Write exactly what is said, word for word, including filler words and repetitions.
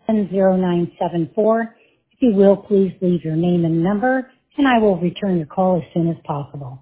zero nine seven four. If you will, please leave your name and number, and I will return your call as soon as possible.